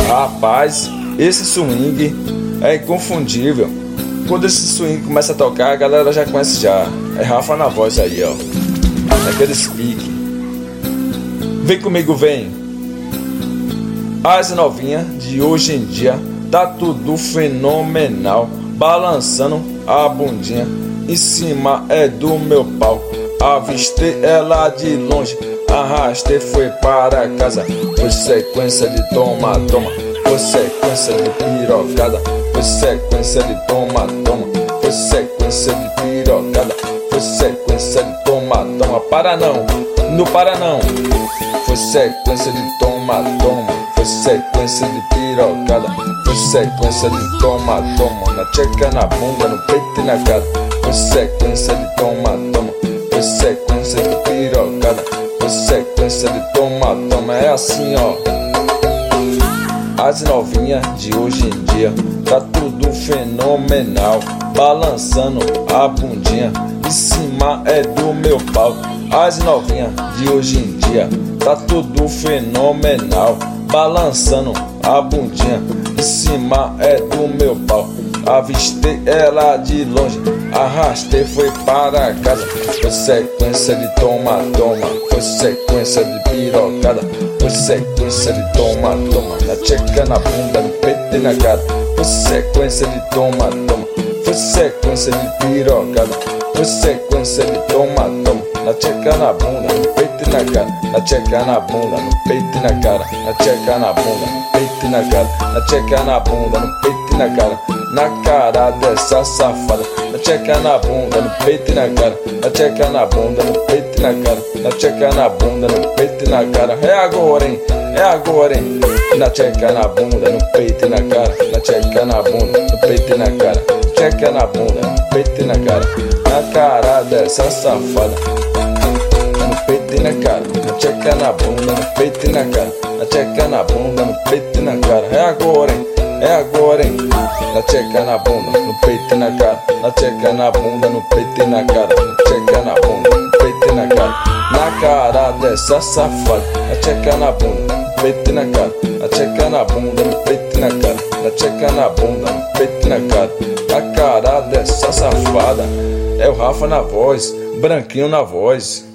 Rapaz, esse swing é inconfundível. Quando esse swing começa a tocar, a galera já conhece já. É Rafa na voz aí, ó. Naquele speak. Vem comigo, vem. As novinhas de hoje em dia tá tudo fenomenal. Balançando a bundinha, em cima é do meu pau. Avistei ela de longe, arrastei, foi para casa. Foi sequência de toma, toma. Foi sequência de pirocada. Foi sequência de toma, toma. Foi sequência de pirocada. Foi sequência de toma, toma. Para não, não para não. Foi sequência de toma, toma. Foi sequência de pirocada. Foi sequência de toma, toma. Na tcheca, na bunda, no peito e na cara. Foi sequência de toma, toma. Foi sequência de pirocada. Foi sequência de toma, toma. É assim, ó. As novinhas de hoje em dia tá tudo fenomenal. Balançando a bundinha, em cima é do meu pau. As novinhas de hoje em dia tá tudo fenomenal. Balançando a bundinha, em cima é do meu pau. Avistei ela de longe, arrastei, foi para casa. Foi sequência de toma, toma. Foi sequência de pirocada. Foi sequência de toma, toma. Na tcheca, na bunda, no peito e na cara. Foi sequência de toma, toma. Foi sequência de pirocada. Foi sequência de toma, toma. Na tcheca, na bunda, no peito e na cara. Na tcheca, na bunda, no peito e na cara. Na tcheca, na bunda, no peito e na cara. Na tcheca, na bunda, no peito e na cara. Na cara dessa safada. Na tcheca, na bunda, no peito e na cara. Na tcheca, na bunda, no peito e na cara. Na tcheca, na bunda, no peito e na cara. É agora, hein? É agora, hein? Na tcheca, na bunda, no peito e na cara. Na tcheca, na bunda, no peito e na cara. Tcheca na bunda, no peito e na cara. Na cara dessa safada. No peito e na cara. Na tcheca na bunda, no peito e na cara. Na tcheca na bunda, no peito e na cara. É agora, hein? É agora, hein? Na tcheca na bunda, no peito e na cara. Na tcheca na bunda, no peito e na cara. Na tcheca na bunda, no peito e na cara. Na cara dessa safada. Na tcheca na bunda, no peito e na cara. Na tcheca na bunda, no peito e na cara. Na tcheca na bunda, no peito e na cara. Na cara dessa safada. É o Rafa na voz, Branquinho na voz.